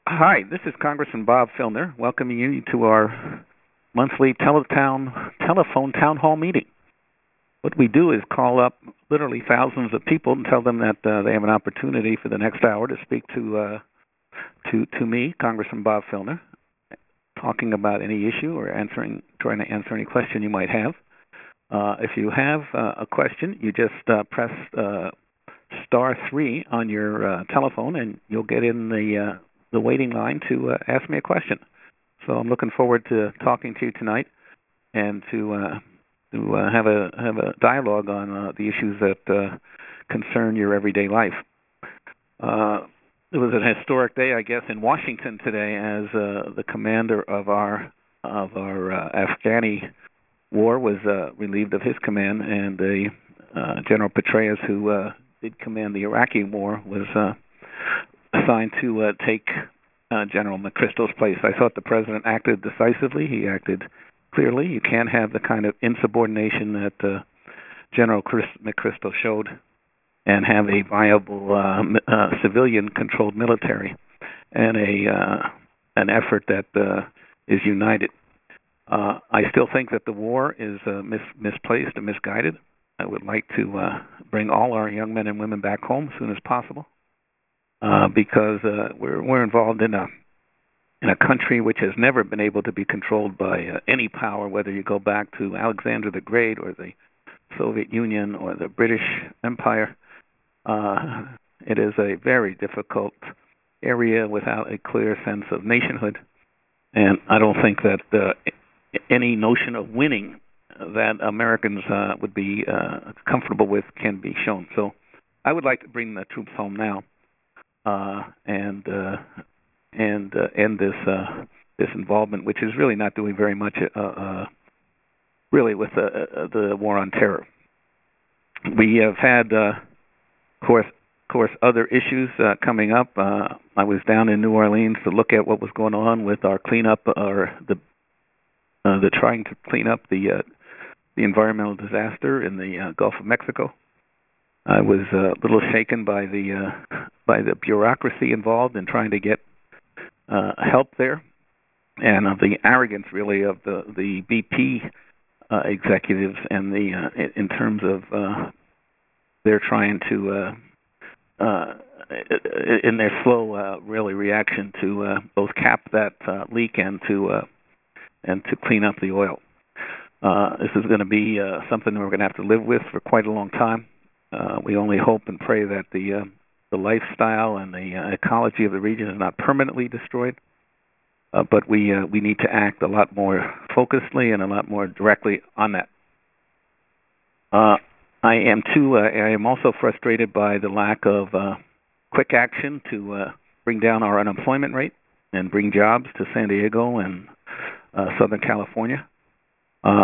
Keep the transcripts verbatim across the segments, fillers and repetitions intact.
Hi, this is Congressman Bob Filner welcoming you to our monthly teletown, telephone town hall meeting. What we do is call up literally thousands of people and tell them that uh, they have an opportunity for the next hour to speak to uh, to to me, Congressman Bob Filner, talking about any issue or answering, trying to answer any question you might have. Uh, if you have uh, a question, you just uh, press uh, star three on your uh, telephone, and you'll get in the uh, the waiting line to uh, ask me a question. So I'm looking forward to talking to you tonight and to uh, to uh, have a have a dialogue on uh, the issues that uh, concern your everyday life. Uh, it was an historic day, I guess, in Washington today, as uh, the commander of our of our uh, Afghani war was uh, relieved of his command, and the uh, General Petraeus, who uh, did command the Iraqi war, was uh, assigned to uh, take uh, General McChrystal's place. I thought the president acted decisively. He acted clearly. You can't have the kind of insubordination that uh, General Chris McChrystal showed and have a viable uh, uh, civilian-controlled military and a uh, an effort that uh, is united. Uh, I still think that the war is uh, mis- misplaced and misguided. I would like to uh, bring all our young men and women back home as soon as possible. Uh, because uh, we're we're involved in a in a country which has never been able to be controlled by uh, any power, whether you go back to Alexander the Great or the Soviet Union or the British Empire. Uh, it is a very difficult area without a clear sense of nationhood, and I don't think that uh, any notion of winning that Americans uh, would be uh, comfortable with can be shown. So I would like to bring the troops home now. Uh, and uh, and uh, end this uh, this involvement, which is really not doing very much, uh, uh, really, with uh, uh, the war on terror. We have had, uh, of course, of course, other issues uh, coming up. Uh, I was down in New Orleans to look at what was going on with our cleanup, or the uh, the trying to clean up the uh, the environmental disaster in the uh, Gulf of Mexico. I was uh, a little shaken by the uh, by the bureaucracy involved in trying to get uh, help there, and of the arrogance, really, of the the B P uh, executives, and the uh, in terms of uh, they're trying to uh, uh, in their slow, uh, really, reaction to uh, both cap that uh, leak and to uh, and to clean up the oil. Uh, this is going to be uh, something we're going to have to live with for quite a long time. Uh, we only hope and pray that the uh, the lifestyle and the uh, ecology of the region is not permanently destroyed. Uh, but we uh, we need to act a lot more focusedly and a lot more directly on that. Uh, I am too. Uh, I am also frustrated by the lack of uh, quick action to uh, bring down our unemployment rate and bring jobs to San Diego and uh, Southern California. Uh,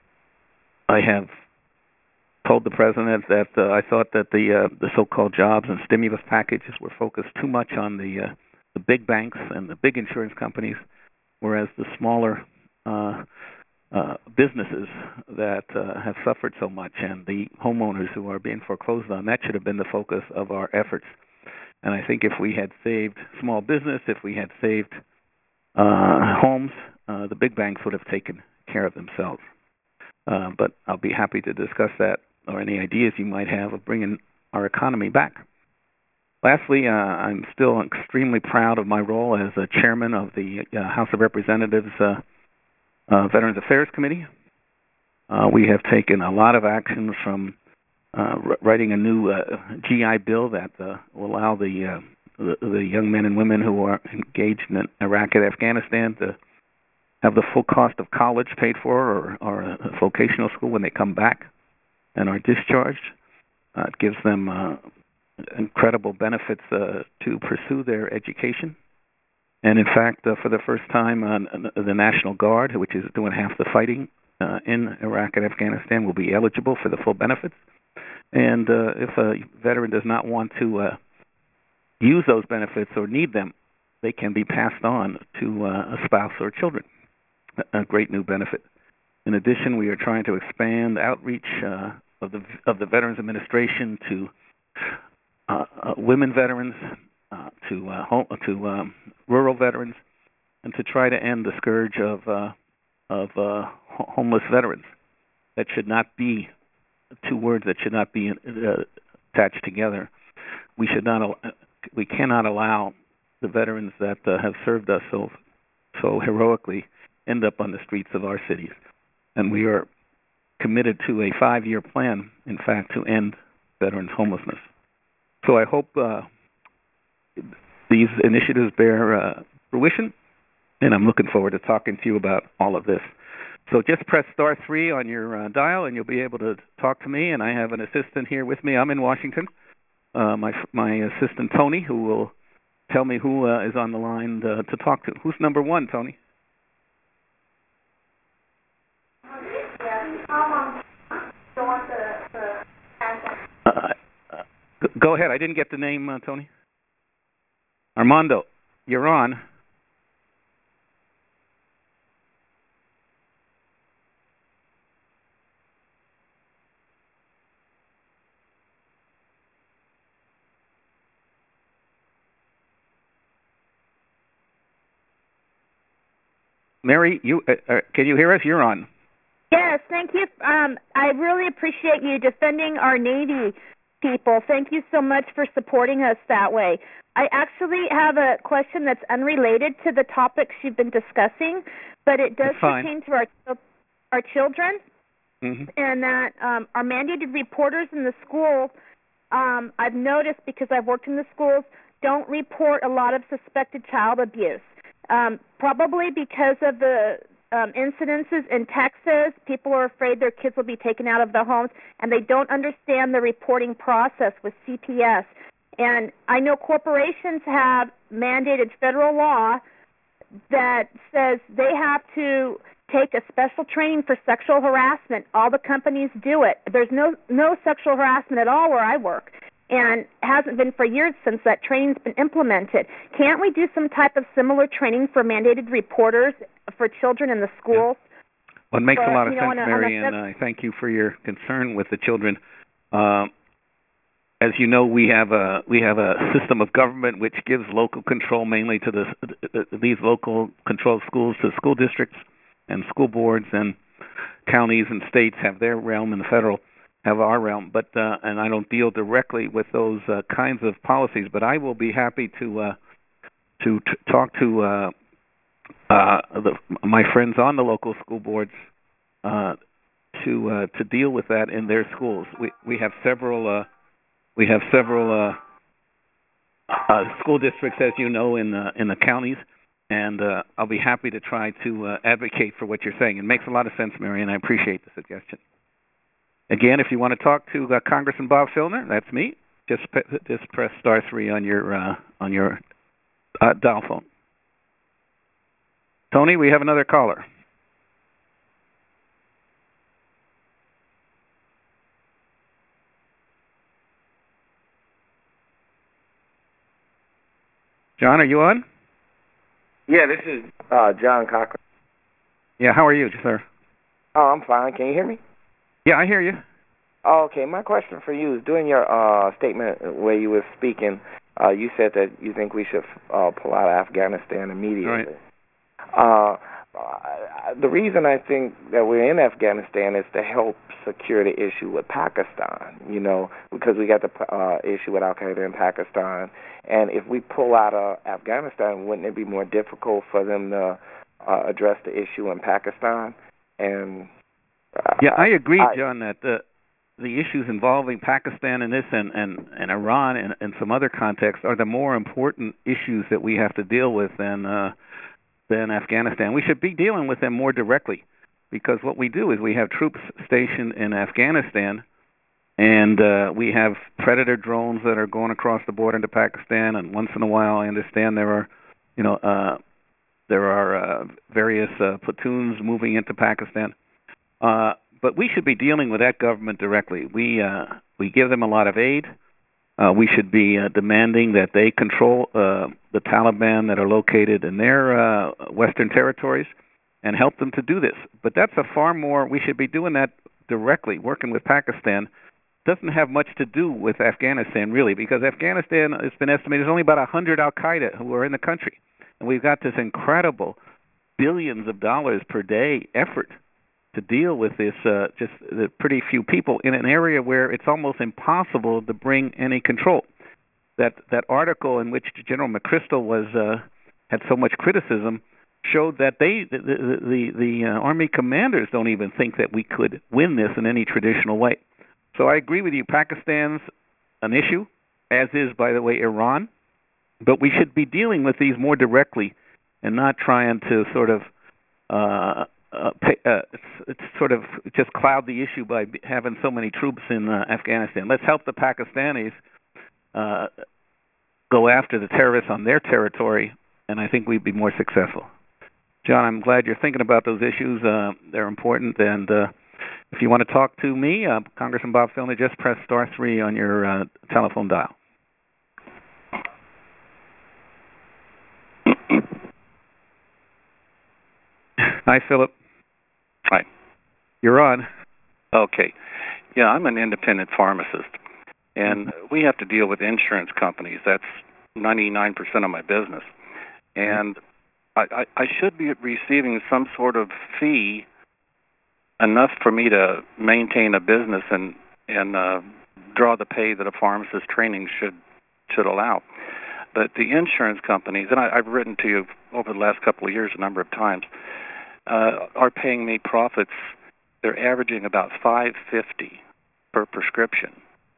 I have told the president that uh, I thought that the uh, the so-called jobs and stimulus packages were focused too much on the uh, the big banks and the big insurance companies, whereas the smaller uh, uh, businesses that uh, have suffered so much and the homeowners who are being foreclosed on, that should have been the focus of our efforts. And I think if we had saved small business, if we had saved uh, homes, uh, the big banks would have taken care of themselves. Uh, but I'll be happy to discuss that or any ideas you might have of bringing our economy back. Lastly, uh, I'm still extremely proud of my role as a chairman of the uh, House of Representatives uh, uh, Veterans Affairs Committee. Uh, we have taken a lot of actions, from uh, writing a new uh, G I Bill that uh, will allow the, uh, the the young men and women who are engaged in Iraq and Afghanistan to have the full cost of college paid for, or, or a vocational school when they come back and are discharged. Uh, it gives them uh, incredible benefits uh, to pursue their education. And in fact, uh, for the first time, uh, the National Guard, which is doing half the fighting uh, in Iraq and Afghanistan, will be eligible for the full benefits. And uh, if a veteran does not want to uh, use those benefits or need them, they can be passed on to uh, a spouse or children. A great new benefit. In addition, we are trying to expand outreach uh, of the of the Veterans Administration to uh, uh, women veterans, uh, to uh, home, to um, rural veterans, and to try to end the scourge of uh, of uh, ho- homeless veterans. That should not be two words that should not be uh, attached together. We should not. Al- we cannot allow the veterans that uh, have served us so so heroically end up on the streets of our cities. And we are committed to a five-year plan, in fact, to end veterans' homelessness. So I hope uh, these initiatives bear uh, fruition, and I'm looking forward to talking to you about all of this. So just press star three on your uh, dial, and you'll be able to talk to me. And I have an assistant here with me. I'm in Washington. Uh, my my assistant Tony, who will tell me who uh, is on the line uh, to talk to. Who's number one, Tony? Uh, uh, go ahead. I didn't get the name, uh, Tony. Armando, you're on. Mary, you uh, uh, can you hear us? You're on. Yes, thank you. Um, I really appreciate you defending our Navy people. Thank you so much for supporting us that way. I actually have a question that's unrelated to the topics you've been discussing, but it does pertain to our our children, mm-hmm. and that um, our mandated reporters in the school, um, I've noticed because I've worked in the schools, don't report a lot of suspected child abuse. Um, probably because of the um, incidences in Texas, people are afraid their kids will be taken out of their homes, and they don't understand the reporting process with C P S. And I know corporations have mandated federal law that says they have to take a special training for sexual harassment. All the companies do it. There's no no sexual harassment at all where I work, and hasn't been for years since that training's been implemented. Can't we do some type of similar training for mandated reporters for children in the schools? Yeah. Well, it makes but, a lot of you sense, know, a, Mary, and I uh, thank you for your concern with the children. Uh, as you know, we have a we have a system of government which gives local control mainly to the these local controlled schools to school districts and school boards, and counties and states have their realm, and the federal have our realm, but uh, and I don't deal directly with those uh, kinds of policies. But I will be happy to uh, to t- talk to uh, uh, the, my friends on the local school boards uh, to uh, to deal with that in their schools. We we have several uh, we have several uh, uh, school districts, as you know, in the in the counties, and uh, I'll be happy to try to uh, advocate for what you're saying. It makes a lot of sense, Mary, and I appreciate the suggestion. Again, if you want to talk to uh, Congressman Bob Filner, that's me. Just just press star three on your uh, on your uh, dial phone. Tony, we have another caller. John, are you on? Yeah, this is uh, John Cochran. Yeah, how are you, sir? Oh, I'm fine. Can you hear me? Yeah, I hear you. Oh, okay. My question for you is, during your uh, statement where you were speaking, uh, you said that you think we should uh, pull out of Afghanistan immediately. Right. Uh, the reason I think that we're in Afghanistan is to help secure the issue with Pakistan, you know, because we got the uh, issue with Al-Qaeda in Pakistan. And if we pull out of Afghanistan, wouldn't it be more difficult for them to uh, address the issue in Pakistan? And uh, yeah, I agree, I, John, that the the issues involving Pakistan and this and, and, and Iran and, and some other contexts are the more important issues that we have to deal with than uh, than Afghanistan. We should be dealing with them more directly, because what we do is we have troops stationed in Afghanistan, and uh, we have Predator drones that are going across the border into Pakistan, and once in a while I understand there are, you know, uh, there are uh, various uh, platoons moving into Pakistan. Uh, but we should be dealing with that government directly. We uh, we give them a lot of aid. Uh, we should be uh, demanding that they control uh, the Taliban that are located in their uh, western territories and help them to do this. But that's a far more, we should be doing that directly, working with Pakistan. Doesn't have much to do with Afghanistan, really, because Afghanistan, it's been estimated, there's only about one hundred al-Qaeda who are in the country. And we've got this incredible billions of dollars per day effort to deal with this uh, just the pretty few people in an area where it's almost impossible to bring any control. That that article in which General McChrystal was uh, had so much criticism showed that they the the, the, the uh, Army commanders don't even think that we could win this in any traditional way. So I agree with you. Pakistan's an issue, as is, by the way, Iran. But we should be dealing with these more directly and not trying to sort of uh, uh, pay, uh, it's, it's sort of just cloud the issue by having so many troops in uh, Afghanistan. Let's help the Pakistanis uh, go after the terrorists on their territory, and I think we'd be more successful. John, I'm glad you're thinking about those issues. Uh, they're important, and uh, if you want to talk to me, uh, Congressman Bob Filner, just press star three on your uh, telephone dial. Hi, Philip. Hi. You're on. Okay. Yeah, I'm an independent pharmacist, and we have to deal with insurance companies. That's ninety-nine percent of my business. And I, I, I should be receiving some sort of fee enough for me to maintain a business and, and uh, draw the pay that a pharmacist training should should allow. But the insurance companies, and I, I've written to you over the last couple of years a number of times, uh, are paying me profits. They're averaging about five fifty per prescription.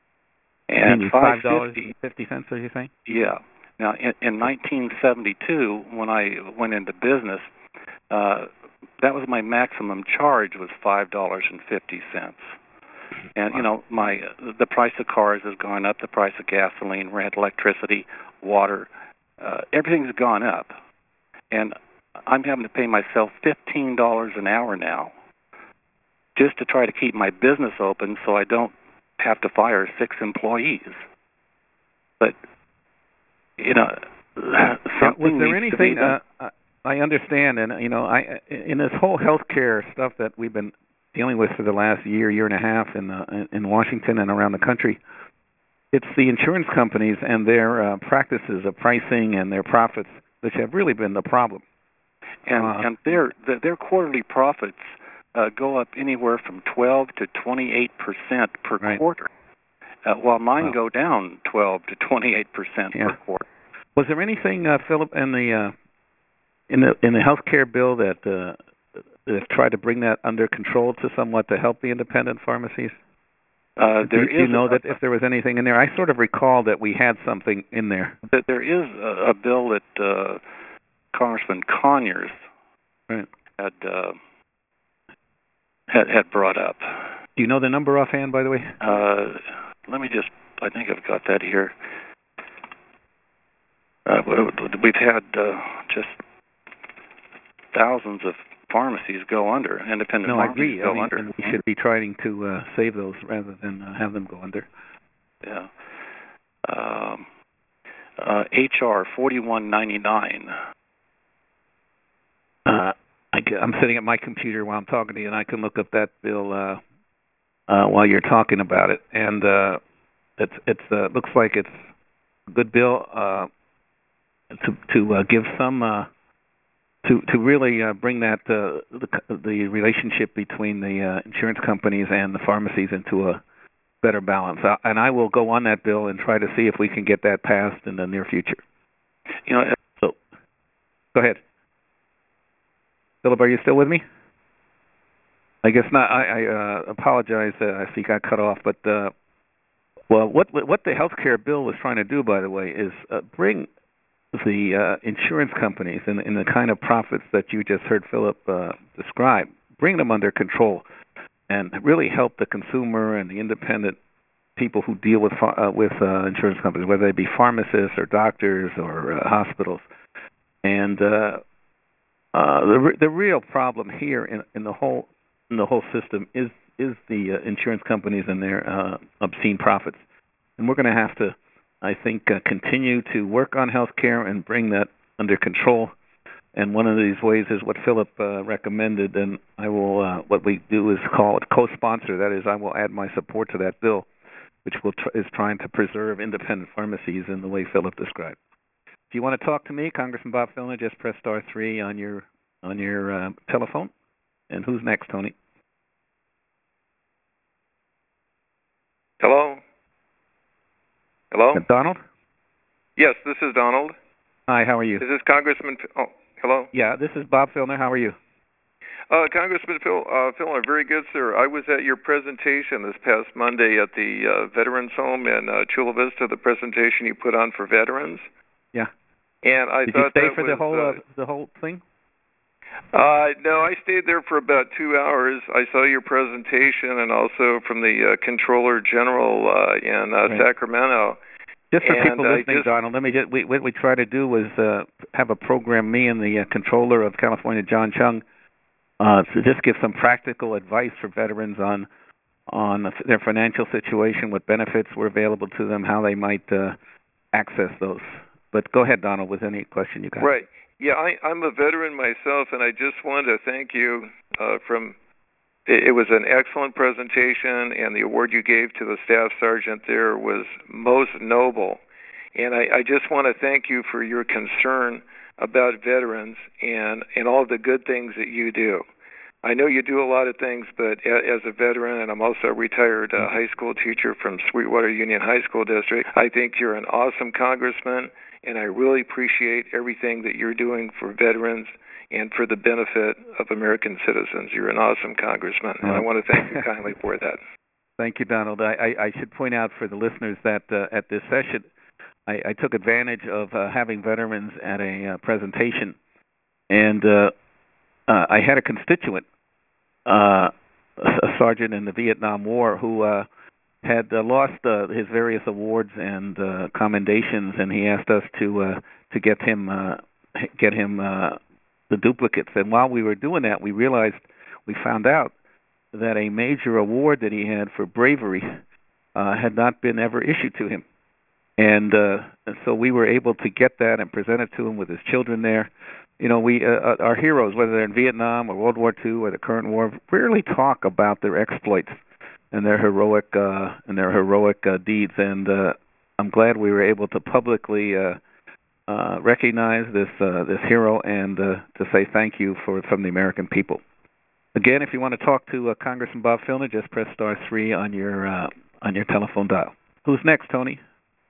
And five dollars and fifty cents, are you saying? Yeah. Now, in, in nineteen seventy-two, when I went into business, uh, that was my maximum charge was five dollars and fifty cents. And you know, my the price of cars has gone up, the price of gasoline, rent, electricity, water, uh, everything's gone up, and I'm having to pay myself fifteen dollars an hour now just to try to keep my business open, so I don't have to fire six employees. But you know, something was there needs anything? To be done. Uh, I understand, and you know, I in this whole healthcare stuff that we've been dealing with for the last year, year and a half in uh, in Washington and around the country, it's the insurance companies and their uh, practices of pricing and their profits which have really been the problem. And uh, and their their quarterly profits uh, go up anywhere from twelve to twenty-eight percent per right. quarter, uh, while mine wow. go down twelve to twenty-eight percent yeah. per quarter. Was there anything, uh, Philip, in the uh, in the in the health care bill that uh, that tried to bring that under control to somewhat to help the independent pharmacies? Uh, there do, do you is know a, that if there was anything in there? I sort of recall that we had something in there. That there is a, a bill that uh, Congressman Conyers right. had, uh, had had brought up. Do you know the number offhand, by the way? Uh, let me just. I think I've got that here. Uh, we've had uh, just thousands of pharmacies go under, independent no, I pharmacies agree. go I mean, under. and we should be trying to uh, save those rather than uh, have them go under. Yeah. Um, uh, H R forty-one ninety-nine. Uh, I, I'm sitting at my computer while I'm talking to you, and I can look up that bill uh, uh, while you're talking about it. And uh, it's it's uh, looks like it's a good bill uh, to to uh, give some. Uh, To to really uh, bring that uh, the the relationship between the uh, insurance companies and the pharmacies into a better balance, uh, and I will go on that bill and try to see if we can get that passed in the near future. You know, so go ahead, Philip. Are you still with me? I guess not. I, I uh, apologize uh, if he got cut off, but uh, well, what what the healthcare bill was trying to do, by the way, is uh, bring the uh, insurance companies and, and the kind of profits that you just heard Philip uh, describe, bring them under control and really help the consumer and the independent people who deal with uh, with uh, insurance companies, whether they be pharmacists or doctors or uh, hospitals. And uh, uh, the re- the real problem here in, in the whole in the whole system is is the uh, insurance companies and their uh, obscene profits, and we're going to have to, I think, uh, continue to work on healthcare and bring that under control. And one of these ways is what Philip uh, recommended, and I will. Uh, what we do is call it co-sponsor. That is, I will add my support to that bill, which will tr- is trying to preserve independent pharmacies in the way Philip described. If you want to talk to me, Congressman Bob Filner, just press star three on your on your uh, telephone. And who's next, Tony? Hello? Hello? Uh, Donald? Yes, this is Donald. Hi, how are you? Is this Congressman... P- oh, hello? Yeah, this is Bob Filner. How are you? Uh, Congressman Phil, uh, Filner, very good, sir. I was at your presentation this past Monday at the uh, Veterans Home in uh, Chula Vista, the presentation you put on for veterans. Yeah. And I Did thought you stay that for was, the whole uh, uh, the whole thing? Uh, no, I stayed there for about two hours. I saw your presentation and also from the uh, Controller General uh, in uh, Right. Sacramento. Just for And, people uh, listening, just- Donald, let me just we, what we try to do was uh, have a program. Me and the uh, Controller of California, John Chung, uh, to just give some practical advice for veterans on on their financial situation, what benefits were available to them, how they might uh, access those. But go ahead, Donald, with any question you got. Right. Yeah, I, I'm a veteran myself, and I just wanted to thank you uh, from it, it was an excellent presentation, and the award you gave to the staff sergeant there was most noble. And I, I just want to thank you for your concern about veterans and, and all the good things that you do. I know you do a lot of things, but a, as a veteran, and I'm also a retired uh, high school teacher from Sweetwater Union High School District, I think you're an awesome congressman, and I really appreciate everything that you're doing for veterans and for the benefit of American citizens. You're an awesome congressman, and I want to thank you kindly for that. Thank you, Donald. I, I, I should point out for the listeners that uh, at this session, I, I took advantage of uh, having veterans at a uh, presentation, and uh, uh, I had a constituent, uh, a sergeant in the Vietnam War, who uh, had uh, lost uh, his various awards and uh, commendations, and he asked us to uh, to get him uh, get him uh, the duplicates. And while we were doing that, we realized we found out that a major award that he had for bravery uh, had not been ever issued to him. And, uh, and so we were able to get that and present it to him with his children there. You know, we uh, our heroes, whether they're in Vietnam or World War Two or the current war, rarely talk about their exploits and their heroic uh, and their heroic uh, deeds. And uh, I'm glad we were able to publicly uh, uh, recognize this uh, this hero and uh, to say thank you for from the American people. Again, if you want to talk to uh, Congressman Bob Filner, just press star three on your uh, on your telephone dial. Who's next, Tony?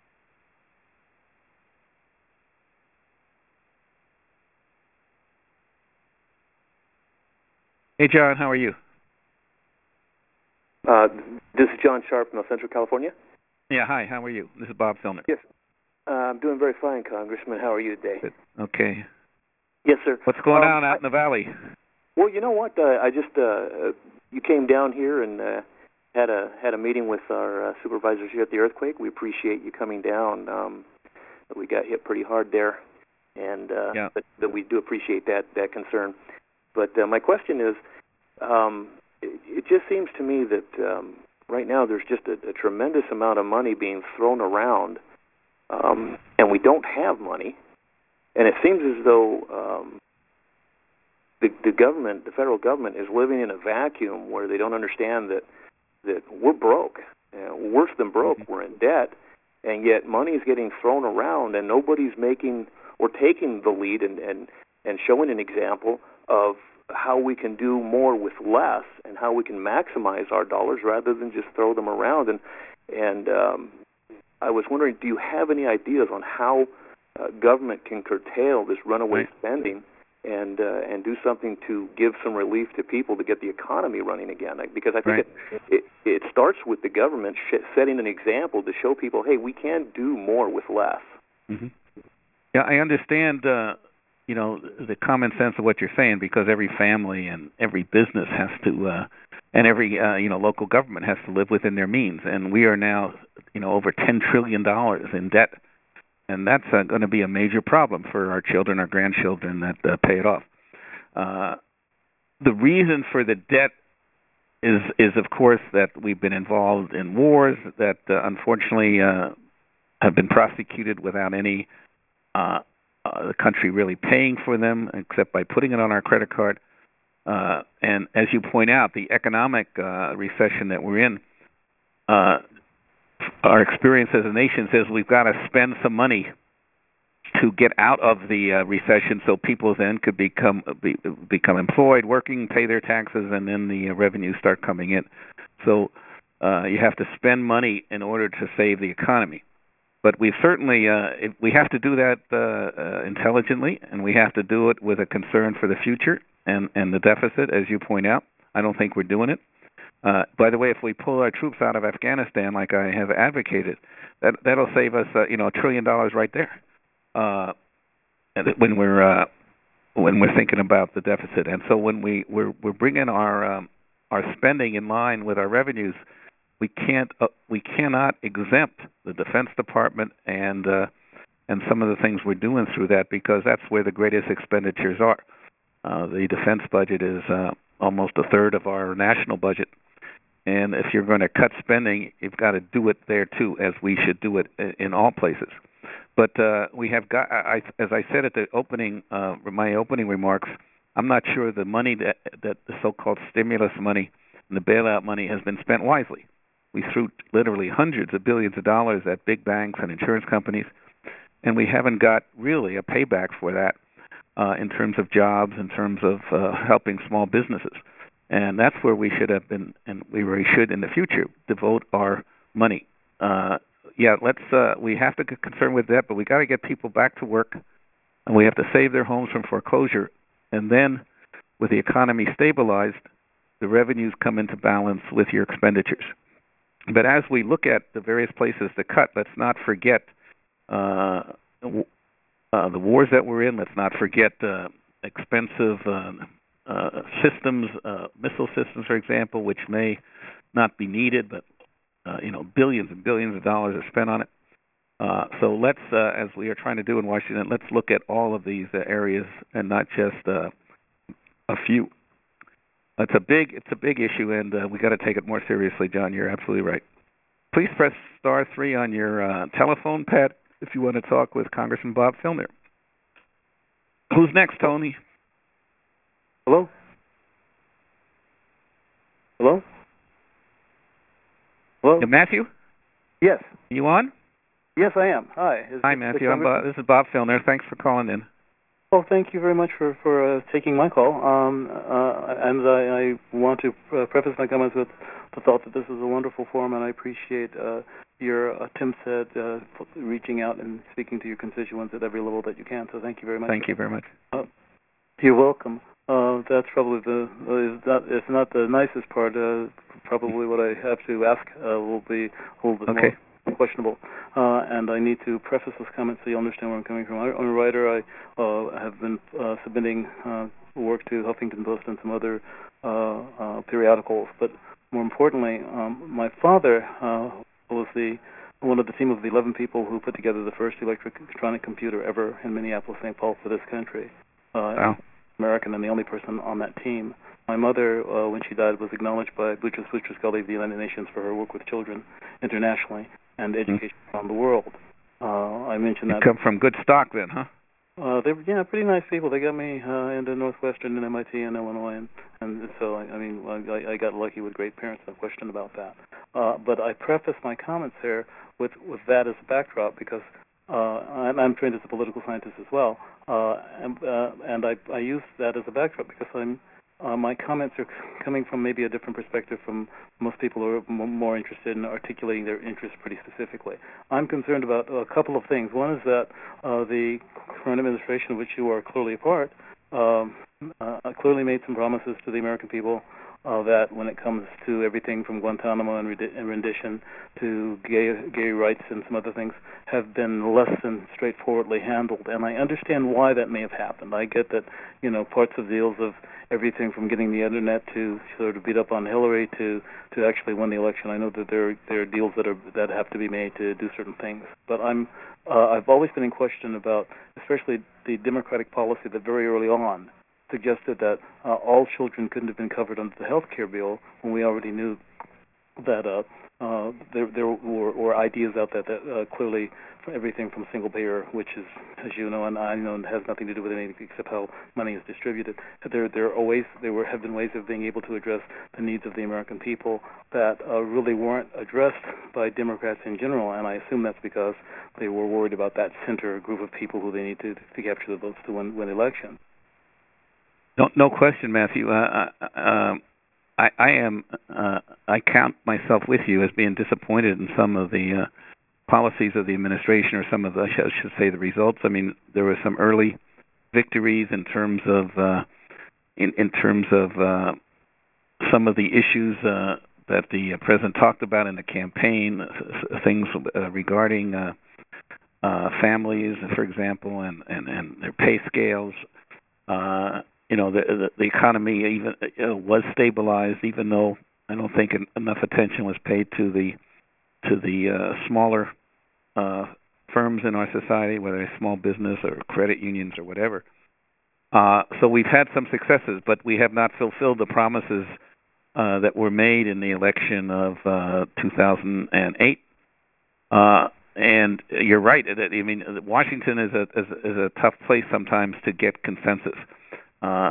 Hey, John, how are you? Uh, this is John Sharp from Central California. Yeah, hi, how are you? This is Bob Filner. Yes. Uh, I'm doing very fine, Congressman. How are you today? Good. Okay. Yes, sir. What's going um, on out I, in the valley? Well, you know what? Uh, I just, uh, uh, you came down here and uh, had a had a meeting with our uh, supervisors here at the earthquake. We appreciate you coming down. Um, we got hit pretty hard there, and uh, yeah. but, but we do appreciate that, that concern. But uh, my question is, um, it, it just seems to me that um, right now there's just a, a tremendous amount of money being thrown around, um, and we don't have money. And it seems as though um, the, the government, the federal government, is living in a vacuum where they don't understand that that we're broke. Uh, worse than broke, mm-hmm. We're in debt, and yet money is getting thrown around, and nobody's making or taking the lead and, and, and showing an example of how we can do more with less and how we can maximize our dollars rather than just throw them around. And and um, I was wondering, do you have any ideas on how uh, government can curtail this runaway right. spending and uh, and do something to give some relief to people to get the economy running again? Because I think right. it, it it starts with the government sh- setting an example to show people, hey, we can do more with less. Mm-hmm. Yeah, I understand. Uh, you know, the common sense of what you're saying, because every family and every business has to, uh, and every, uh, you know, local government has to live within their means. And we are now, you know, over ten trillion dollars in debt. And that's uh, going to be a major problem for our children, our grandchildren that uh, pay it off. Uh, the reason for the debt is, is, of course, that we've been involved in wars that, uh, unfortunately, uh, have been prosecuted without any uh, uh, the country really paying for them, except by putting it on our credit card. Uh, and as you point out, the economic uh, recession that we're in, uh, our experience as a nation says we've got to spend some money to get out of the uh, recession, so people then could become be, become employed, working, pay their taxes, and then the uh, revenues start coming in. So uh, you have to spend money in order to save the economy. But we certainly uh, it, we have to do that uh, uh, intelligently, and we have to do it with a concern for the future and, and the deficit, as you point out. I don't think we're doing it. Uh, by the way, if we pull our troops out of Afghanistan, like I have advocated, that that'll save us, uh, you know, a trillion dollars right there. Uh, when we're uh, when we're thinking about the deficit, and so when we we're we're bringing our um, our spending in line with our revenues, we can't uh, we cannot exempt the Defense Department and uh, and some of the things we're doing through that, because that's where the greatest expenditures are. Uh, the defense budget is uh, almost a third of our national budget. And if you're going to cut spending, you've got to do it there too, as we should do it in all places. But uh, we have got, I, as I said at the opening, uh, my opening remarks, I'm not sure the money that that the so-called stimulus money and the bailout money has been spent wisely. We threw literally hundreds of billions of dollars at big banks and insurance companies, and we haven't got really a payback for that uh, in terms of jobs, in terms of uh, helping small businesses. And that's where we should have been, and we really should in the future, devote our money. Uh, yeah, let's. Uh, we have to get concerned with that, but we got to get people back to work, and we have to save their homes from foreclosure. And then, with the economy stabilized, the revenues come into balance with your expenditures. But as we look at the various places to cut, let's not forget uh, uh, the wars that we're in. Let's not forget uh, expensive Uh, Uh, systems, uh, missile systems, for example, which may not be needed, but uh, you know, billions and billions of dollars are spent on it. Uh, so let's, uh, as we are trying to do in Washington, let's look at all of these uh, areas and not just uh, a few. It's a big, it's a big issue, and uh, we got to take it more seriously, John. You're absolutely right. Please press star three on your uh, telephone pad if you want to talk with Congressman Bob Filner. Who's next, Tony? Hello? Hello? Hello? Yeah, Matthew? Yes. You on? Yes, I am. Hi. Is Hi, this Matthew. I'm Bob, this is Bob Filner. Thanks for calling in. Oh, thank you very much for, for uh, taking my call. Um, uh, and I, I want to uh, preface my comments with the thought that this is a wonderful forum, and I appreciate uh, your attempts at uh, reaching out and speaking to your constituents at every level that you can. So thank you very much. Thank you very much. Uh, you're welcome. Uh, that's probably the uh, is not it's not the nicest part. Uh, probably what I have to ask uh, will be a little bit okay. more questionable. Uh, and I need to preface this comment so you understand where I'm coming from. I, I'm a writer. I uh, have been uh, submitting uh, work to Huffington Post and some other uh, uh, periodicals. But more importantly, um, my father uh, was the one of the team of the eleven people who put together the first electronic computer ever in Minneapolis, Saint Paul for this country. Uh, wow. American and the only person on that team. My mother, uh, when she died, was acknowledged by Boutros Boutros-Ghali of the United Nations for her work with children internationally and education mm-hmm. around the world. Uh, I mentioned you that. You come from good stock then, huh? Uh, they were, yeah, pretty nice people. They got me uh, into Northwestern and M I T and Illinois, and, and so, I, I mean, I, I got lucky with great parents, no question about that. Uh, but I preface my comments here with, with that as a backdrop because Uh, I'm, I'm trained as a political scientist as well, uh, and, uh, and I, I use that as a backdrop because I'm, uh, my comments are coming from maybe a different perspective from most people who are m- more interested in articulating their interests pretty specifically. I'm concerned about a couple of things. One is that uh, the current administration, of which you are clearly a part, um, uh, clearly made some promises to the American people Uh, that when it comes to everything from Guantanamo and, redi- and rendition to gay, gay rights and some other things have been less than straightforwardly handled. And I understand why that may have happened. I get that, you know, parts of deals of everything from getting the Internet to sort of beat up on Hillary to, to actually win the election. I know that there, there are deals that are that have to be made to do certain things. But I'm, uh, I've always been in question about, especially the Democratic policy that very early on suggested that uh, all children couldn't have been covered under the health care bill when we already knew that uh, Uh, there, there were, were ideas out there that uh, clearly, for everything from single payer, which is, as you know, and I know, has nothing to do with anything except how money is distributed. There, there are always, there were have been ways of being able to address the needs of the American people that uh, really weren't addressed by Democrats in general, and I assume that's because they were worried about that center group of people who they need to to capture the votes to win, win elections. No, no question, Matthew. Uh, uh, um, I, I am. Uh, I count myself with you as being disappointed in some of the uh, policies of the administration, or some of the, I should say, the results. I mean, there were some early victories in terms of uh, in in terms of uh, some of the issues uh, that the president talked about in the campaign, uh, things uh, regarding uh, uh, families, for example, and, and, and their pay scales. Uh, You know, the, the the economy even uh, was stabilized, even though I don't think en- enough attention was paid to the to the uh, smaller uh, firms in our society, whether it's small business or credit unions or whatever. Uh, so we've had some successes, but we have not fulfilled the promises uh, that were made in the election of uh, two thousand eight. Uh, and you're right. I mean, Washington is a is, is a tough place sometimes to get consensus. Uh,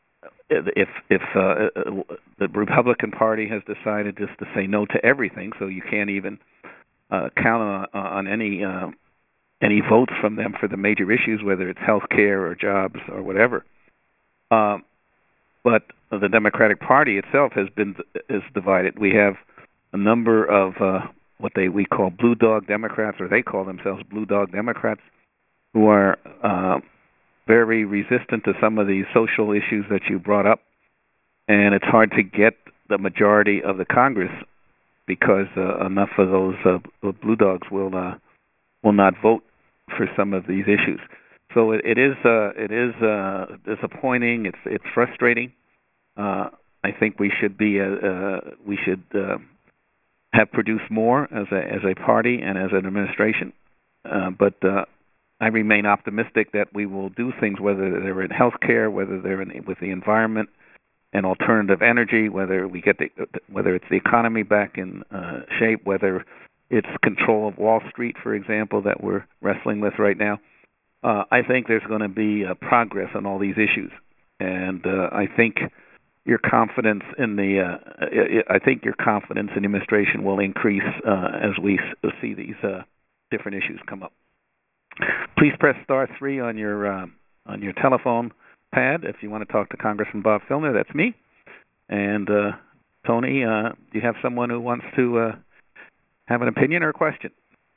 if if uh, the Republican Party has decided just to say no to everything, so you can't even uh, count on, on any uh, any votes from them for the major issues, whether it's health care or jobs or whatever. Uh, but the Democratic Party itself has been is divided. We have a number of uh, what they we call blue dog Democrats, or they call themselves blue dog Democrats, who are uh, very resistant to some of these social issues that you brought up, and it's hard to get the majority of the Congress because uh, enough of those uh, blue dogs will uh, will not vote for some of these issues. So it, it is uh, it is uh, disappointing. It's it's frustrating. Uh, I think we should be uh, uh, we should uh, have produced more as a as a party and as an administration, uh, but. Uh, I remain optimistic that we will do things, whether they're in healthcare, whether they're in, with the environment and alternative energy, whether we get the, whether it's the economy back in uh, shape, whether it's control of Wall Street, for example, that we're wrestling with right now. Uh, I think there's going to be uh, progress on all these issues, and uh, I think your confidence in the uh, I think your confidence in the administration will increase uh, as we see these uh, different issues come up. Please press star three on your uh, on your telephone pad if you want to talk to Congressman Bob Filner. That's me. And uh, Tony, uh, do you have someone who wants to uh, have an opinion or a question?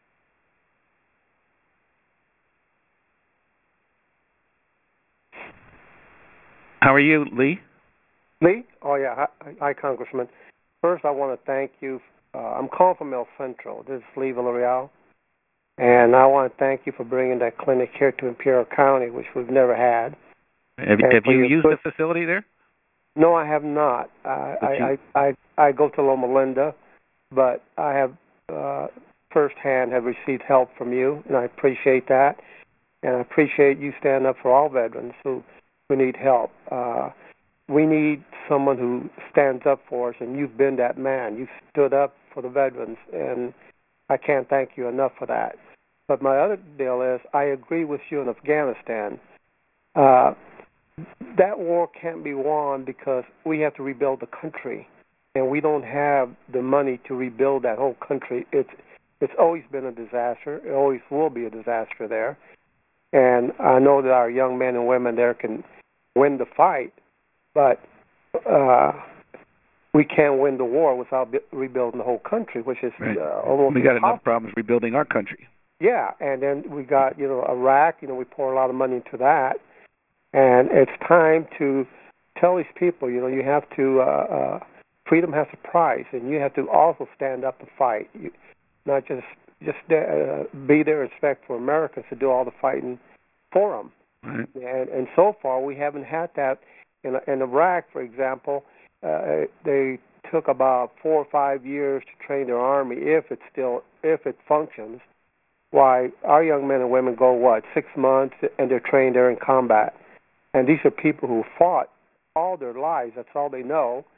How are you, Lee? Lee? Oh, yeah. Hi, hi Congressman. First, I want to thank you. Uh, I'm calling from El Centro. This is Lee Villarreal. And I want to thank you for bringing that clinic here to Imperial County, which we've never had. Have, have you used good, the facility there? No, I have not. Uh, I, I, I I go to Loma Linda, but I have uh, firsthand have received help from you, and I appreciate that. And I appreciate you standing up for all veterans who, who need help. Uh, we need someone who stands up for us, and you've been that man. You've stood up for the veterans, and I can't thank you enough for that. But my other deal is I agree with you in Afghanistan. Uh, that war can't be won because we have to rebuild the country, and we don't have the money to rebuild that whole country. It's it's always been a disaster. It always will be a disaster there. And I know that our young men and women there can win the fight, but uh, we can't win the war without be- rebuilding the whole country, which is right. uh, almost we got impossible. Enough problems rebuilding our country. Yeah, and then we got, you know, Iraq. You know, we pour a lot of money into that. And it's time to tell these people, you know, you have to, uh, uh, freedom has a price, and you have to also stand up and fight. You, not just just uh, be there and expect for Americans to do all the fighting for them. Right. And, and so far, we haven't had that. In, in Iraq, for example, uh, they took about four or five years to train their army, if it still, if it functions. Why, our young men and women go, what, six months, and they're trained there in combat. And these are people who fought all their lives. That's all they know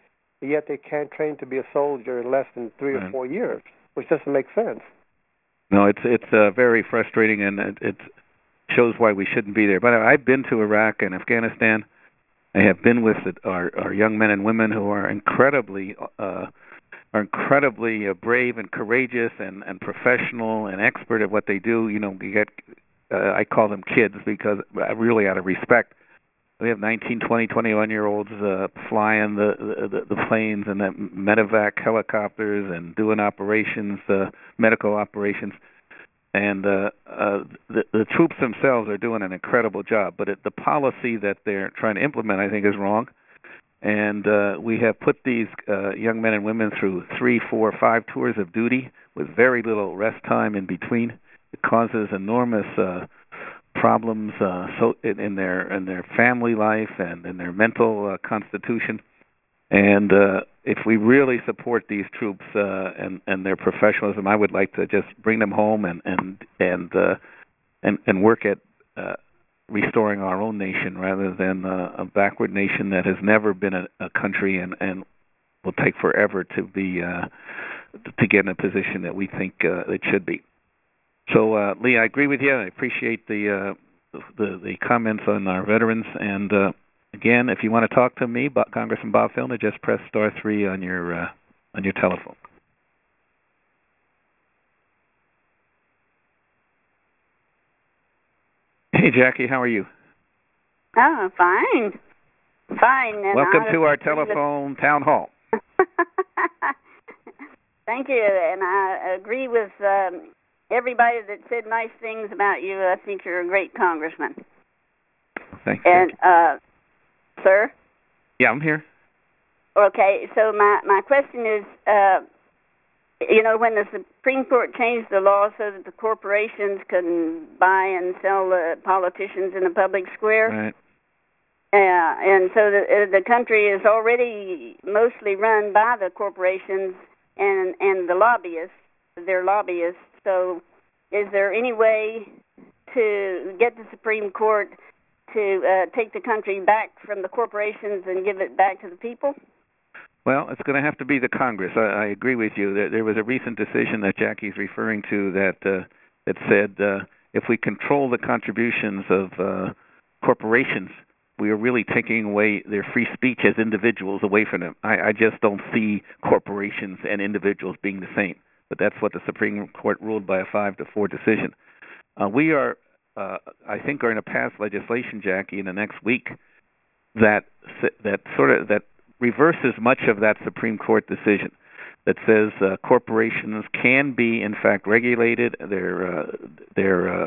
but yet they can't train to be a soldier in less than three right. or four years, which doesn't make sense. No, it's it's uh, very frustrating, and it, it shows why we shouldn't be there. But I've been to Iraq and Afghanistan. I have been with the, our our young men and women who are incredibly uh, are incredibly uh, brave and courageous and, and professional and expert at what they do. You know, you get uh, I call them kids because uh, really out of respect. We have nineteen, twenty, twenty-one-year-olds uh, flying the, the the planes and the medevac helicopters and doing operations, uh, medical operations. And uh, uh, the, the troops themselves are doing an incredible job. But it, the policy that they're trying to implement, I think, is wrong. And uh, we have put these uh, young men and women through three, four, five tours of duty with very little rest time in between. It causes enormous uh, problems uh, so in, in their in their family life and in their mental uh, constitution. And uh, if we really support these troops uh, and and their professionalism, I would like to just bring them home and and and uh, and, and work at uh, restoring our own nation rather than uh, a backward nation that has never been a, a country and and will take forever to be uh, to get in a position that we think uh, it should be. So, uh, Lee, I agree with you. I appreciate the uh, the, the comments on our veterans. And uh, again, if you want to talk to me, Bob, Congressman Bob Filner, just press star three on your uh, on your telephone. Hey, Jackie, how are you? Oh, fine, fine. And welcome I to our telephone town hall. Thank you, and I agree with. Um, Everybody that said nice things about you, I think you're a great congressman. Thank you. And, uh, sir? Yeah, I'm here. Okay, so my, my question is, uh, you know, when the Supreme Court changed the law so that the corporations can buy and sell the politicians in the public square, right. uh, and so the, uh, the country is already mostly run by the corporations and, and the lobbyists, their lobbyists. So is there any way to get the Supreme Court to uh, take the country back from the corporations and give it back to the people? Well, it's going to have to be the Congress. I, I agree with you. There, there was a recent decision that Jackie's referring to that uh, that said uh, if we control the contributions of uh, corporations, we are really taking away their free speech as individuals away from them. I, I just don't see corporations and individuals being the same. But that's what the Supreme Court ruled by a five to four decision. Uh, we are, uh, I think, going to pass legislation, Jackie, in the next week that that sort of that reverses much of that Supreme Court decision. That says uh, corporations can be, in fact, regulated. Their uh, their uh,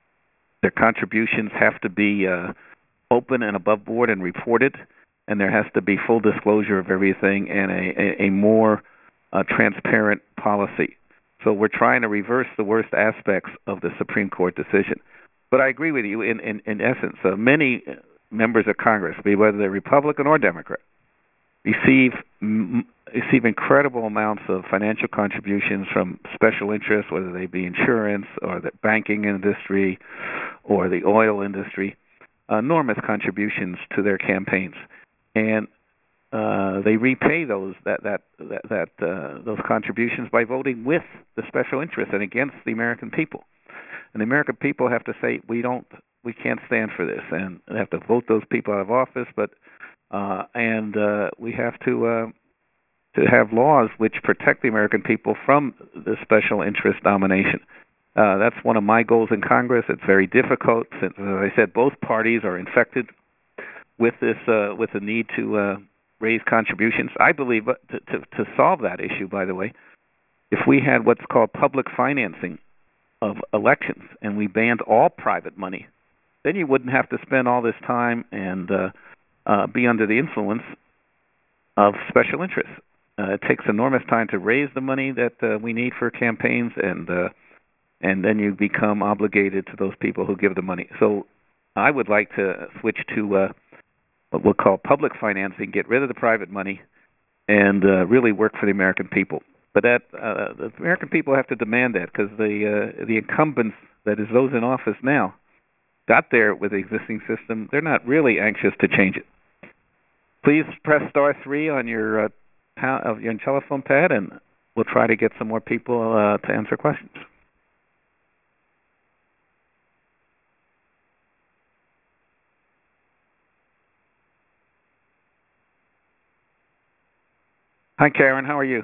their contributions have to be uh, open and above board and reported, and there has to be full disclosure of everything and a, a, a more uh, transparent policy. So we're trying to reverse the worst aspects of the Supreme Court decision. But I agree with you. In in, in essence, uh, many members of Congress, be whether they're Republican or Democrat, receive m- receive incredible amounts of financial contributions from special interests, whether they be insurance or the banking industry or the oil industry, enormous contributions to their campaigns, and uh, they repay those that that that, that uh, those contributions by voting with the special interests and against the American people. And the American people have to say, we don't, we can't stand for this, and they have to vote those people out of office. But uh, and uh, we have to uh, to have laws which protect the American people from the special interest domination. Uh, that's one of my goals in Congress. It's very difficult since, as I said, both parties are infected with this uh, with the need to uh, raise contributions. I believe uh, to, to to solve that issue, by the way, if we had what's called public financing of elections and we banned all private money, then you wouldn't have to spend all this time and uh, uh, be under the influence of special interests. Uh, it takes enormous time to raise the money that uh, we need for campaigns, and uh, and then you become obligated to those people who give the money. So I would like to switch to uh, what we'll call public financing, get rid of the private money, and uh, really work for the American people. But that uh, the American people have to demand that, because the uh, the incumbents, that is those in office now, got there with the existing system. They're not really anxious to change it. Please press star three on your uh, ta- of your telephone pad, and we'll try to get some more people uh, to answer questions. Hi, Karen. How are you?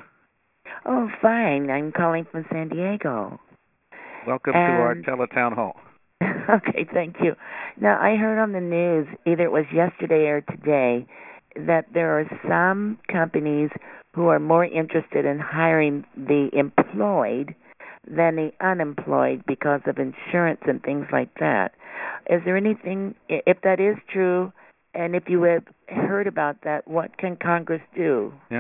Oh, fine. I'm calling from San Diego. Welcome and... to our Teletown Hall. Okay, thank you. Now, I heard on the news, either it was yesterday or today, that there are some companies who are more interested in hiring the employed than the unemployed because of insurance and things like that. Is there anything, if that is true, and if you have heard about that, what can Congress do? Yeah.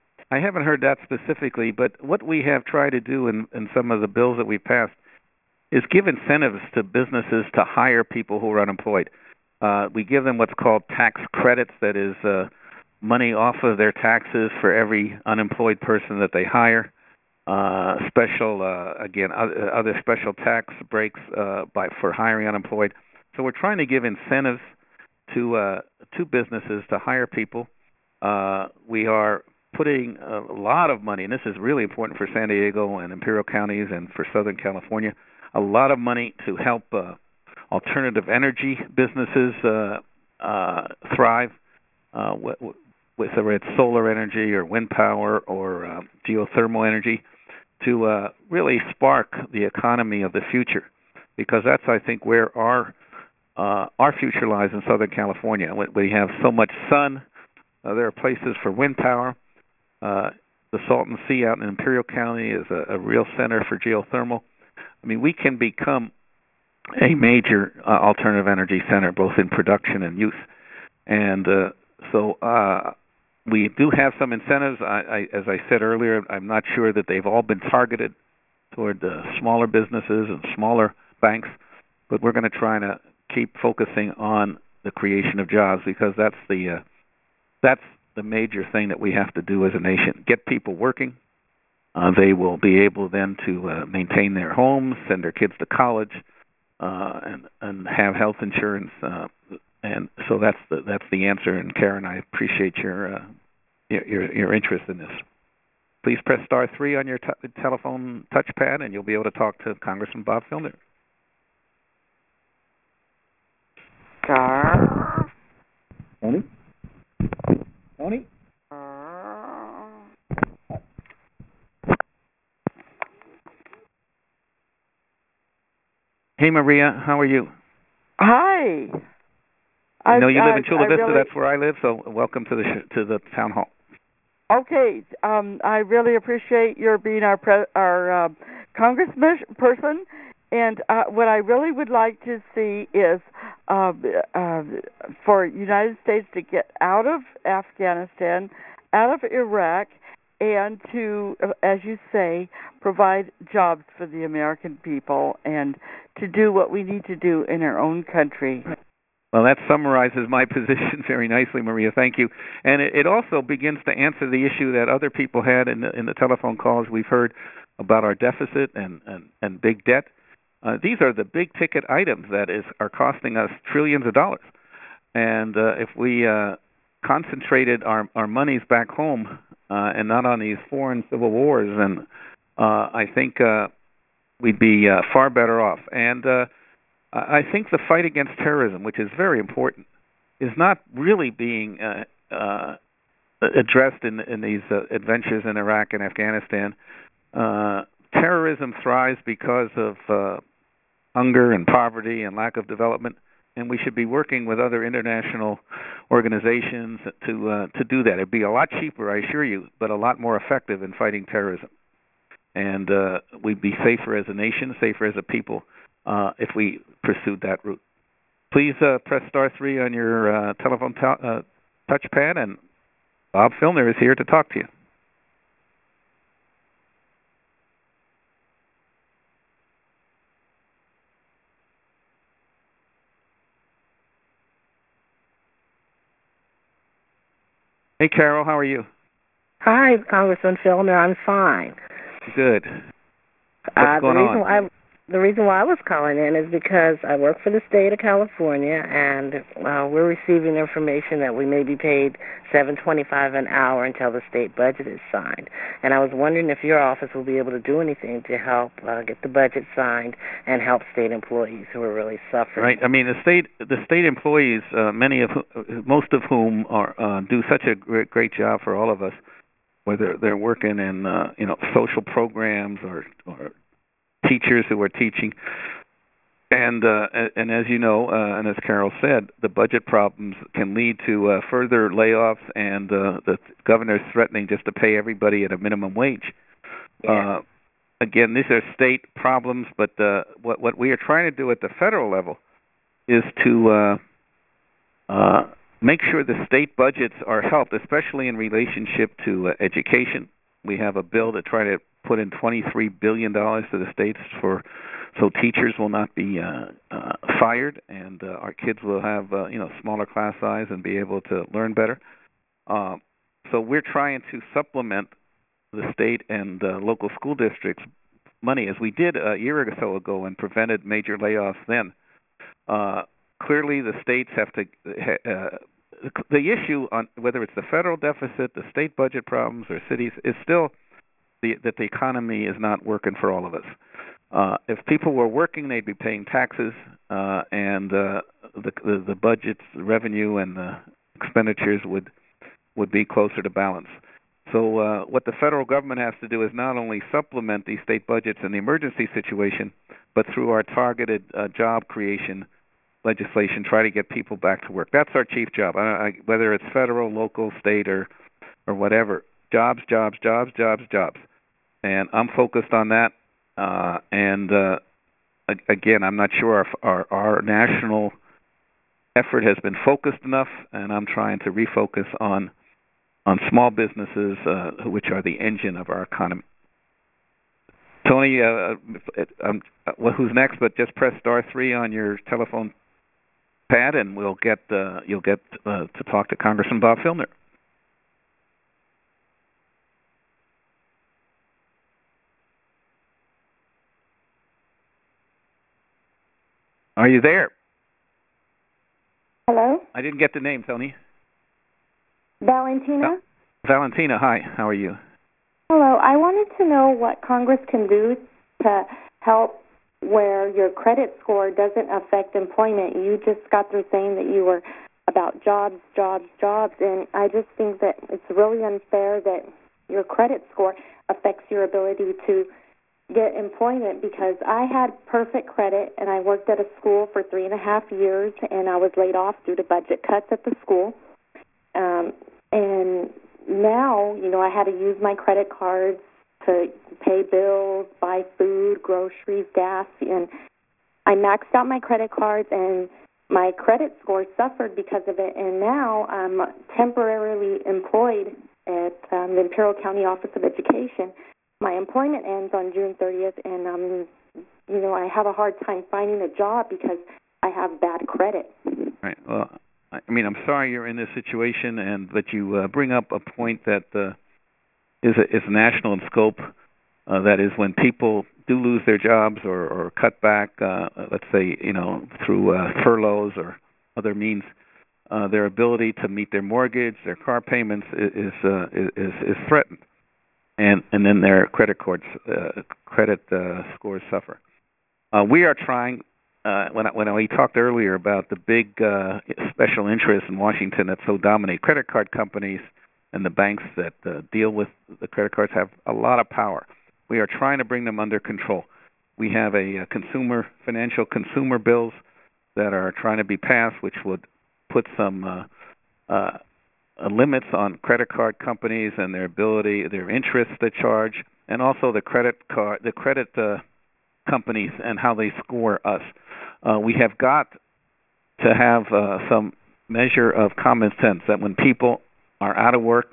I haven't heard that specifically, but what we have tried to do in, in some of the bills that we passed is give incentives to businesses to hire people who are unemployed. Uh, we give them what's called tax credits, that is uh, money off of their taxes for every unemployed person that they hire. Uh, special, uh, again, other, other special tax breaks uh, by for hiring unemployed. So we're trying to give incentives to uh, to businesses to hire people. Uh, we are putting a lot of money, and this is really important for San Diego and Imperial counties and for Southern California, a lot of money to help uh, alternative energy businesses uh, uh, thrive, uh, whether it's solar energy or wind power or uh, geothermal energy, to uh, really spark the economy of the future, because that's, I think, where our uh, our future lies in Southern California. We have so much sun. Uh, there are places for wind power. Uh, the Salton Sea out in Imperial County is a, a real center for geothermal. I mean, we can become a major uh, alternative energy center, both in production and use. And uh, so uh, we do have some incentives. I, I, as I said earlier, I'm not sure that they've all been targeted toward uh, smaller businesses and smaller banks, but we're going to try to keep focusing on the creation of jobs, because that's the uh, that's the major thing that we have to do as a nation. Get people working. Uh, they will be able then to uh, maintain their homes, send their kids to college, uh, and and have health insurance. Uh, and so that's the that's the answer. And Karen, I appreciate your uh, your your interest in this. Please press star three on your t- telephone touchpad, and you'll be able to talk to Congressman Bob Filner. Star. Tony. Tony. Hey, Maria, how are you? Hi. I know you live in Chula I Vista. Really... That's where I live. So welcome to the sh- to the town hall. Okay. Um, I really appreciate your being our pre- our uh, congressperson, and uh, what I really would like to see is uh, uh, for United States to get out of Afghanistan, out of Iraq, and to, as you say, provide jobs for the American people and to do what we need to do in our own country. Well, that summarizes my position very nicely, Maria. Thank you. And it, it also begins to answer the issue that other people had in the, in the telephone calls we've heard about our deficit and, and, and big debt. Uh, these are the big-ticket items that is are costing us trillions of dollars. And uh, if we uh, concentrated our, our monies back home uh, and not on these foreign civil wars, then uh, I think uh, we'd be uh, far better off. And uh, I think the fight against terrorism, which is very important, is not really being uh, uh, addressed in, in these uh, adventures in Iraq and Afghanistan. Uh, terrorism thrives because of uh, hunger and poverty and lack of development, and we should be working with other international organizations to uh, to do that. It'd be a lot cheaper, I assure you, but a lot more effective in fighting terrorism. And uh, we'd be safer as a nation, safer as a people, uh, if we pursued that route. Please uh, press star three on your uh, telephone t- uh, touchpad, and Bob Filner is here to talk to you. Hey, Carol, how are you? Hi, Congressman Filner. I'm fine. Good. What's uh, going the reason on? Why the reason why I was calling in is because I work for the state of California, and uh, we're receiving information that we may be paid seven twenty-five an hour until the state budget is signed. And I was wondering if your office will be able to do anything to help uh, get the budget signed and help state employees who are really suffering. Right. I mean, the state the state employees, uh, many of who, most of whom are uh, do such a great, great job for all of us, whether they're working in uh, you know social programs or or teachers who are teaching, and uh, and as you know, uh, and as Carol said, the budget problems can lead to uh, further layoffs, and uh, the governor's threatening just to pay everybody at a minimum wage. Yeah. Uh, again, these are state problems, but uh, what what we are trying to do at the federal level is to uh, uh, make sure the state budgets are helped, especially in relationship to uh, education. We have a bill to try to put in twenty-three billion dollars to the states for so teachers will not be uh, uh, fired, and uh, our kids will have uh, you know smaller class size and be able to learn better. Uh, so we're trying to supplement the state and uh, local school districts' money, as we did a year or so ago and prevented major layoffs then. Uh, clearly, the states have to. Uh, the issue on whether it's the federal deficit, the state budget problems, or cities is still the, that the economy is not working for all of us. Uh, if people were working, they'd be paying taxes, uh, and uh, the, the the budgets, the revenue, and the expenditures would would be closer to balance. So uh, what the federal government has to do is not only supplement these state budgets in the emergency situation, but through our targeted uh, job creation legislation, try to get people back to work. That's our chief job, I, I, whether it's federal, local, state, or or whatever. Jobs, jobs, jobs, jobs, jobs. And I'm focused on that. Uh, and uh, again, I'm not sure our, our our national effort has been focused enough, and I'm trying to refocus on on small businesses, uh, which are the engine of our economy. Tony, uh, um, well, who's next? But just press star three on your telephone pad, and we'll get uh, you'll get uh, to talk to Congressman Bob Filner. Are you there? Hello? I didn't get the name, Tony. Valentina? Oh, Valentina, hi. How are you? Hello. I wanted to know what Congress can do to help where your credit score doesn't affect employment. You just got through saying that you were about jobs, jobs, jobs, and I just think that it's really unfair that your credit score affects your ability to get employment, because I had perfect credit and I worked at a school for three and a half years and I was laid off due to budget cuts at the school. Um, and now, you know, I had to use my credit cards to pay bills, buy food, groceries, gas, and I maxed out my credit cards and my credit score suffered because of it. And now I'm temporarily employed at um, the Imperial County Office of Education. My employment ends on June thirtieth, and um, you know, I have a hard time finding a job because I have bad credit. Right. Well, I mean, I'm sorry you're in this situation, and but you uh, bring up a point that uh, is a, is national in scope. Uh, that is, when people do lose their jobs or, or cut back, uh, let's say, you know, through uh, furloughs or other means, uh, their ability to meet their mortgage, their car payments is uh, is is threatened. And and then their credit cards, uh, credit uh, scores suffer. Uh, we are trying. Uh, when I, when we talked earlier about the big uh, special interests in Washington that so dominate credit card companies and the banks that uh, deal with the credit cards have a lot of power. We are trying to bring them under control. We have a, a consumer financial consumer bills that are trying to be passed, which would put some uh, uh, Uh, limits on credit card companies and their ability, their interest to charge, and also the credit card, the credit uh, companies and how they score us. Uh, we have got to have uh, some measure of common sense that when people are out of work,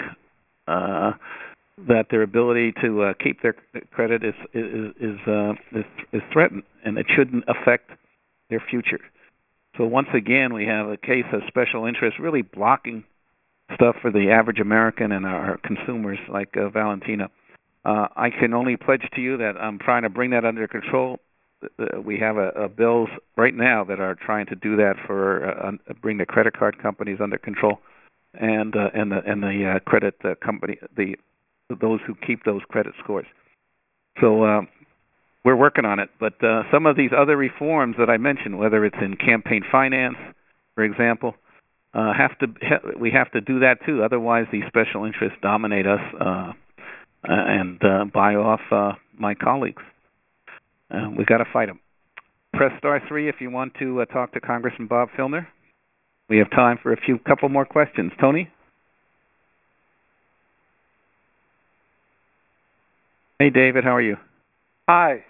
uh, that their ability to uh, keep their credit is is is, uh, is is threatened, and it shouldn't affect their future. So once again, we have a case of special interest really blocking stuff for the average American and our consumers like uh, Valentina. Uh, I can only pledge to you that I'm trying to bring that under control. uh, we have a, a bills right now that are trying to do that for uh, bring the credit card companies under control, and uh, and the and the uh, credit uh, company the those who keep those credit scores. So uh, we're working on it. But uh, some of these other reforms that I mentioned, whether it's in campaign finance, for example, uh, have to ha- we have to do that too. Otherwise, these special interests dominate us uh, and uh, buy off uh, my colleagues. Uh, we've got to fight them. Press star three if you want to uh, talk to Congressman Bob Filner. We have time for a few couple more questions. Tony? Hey, David, how are you? Hi.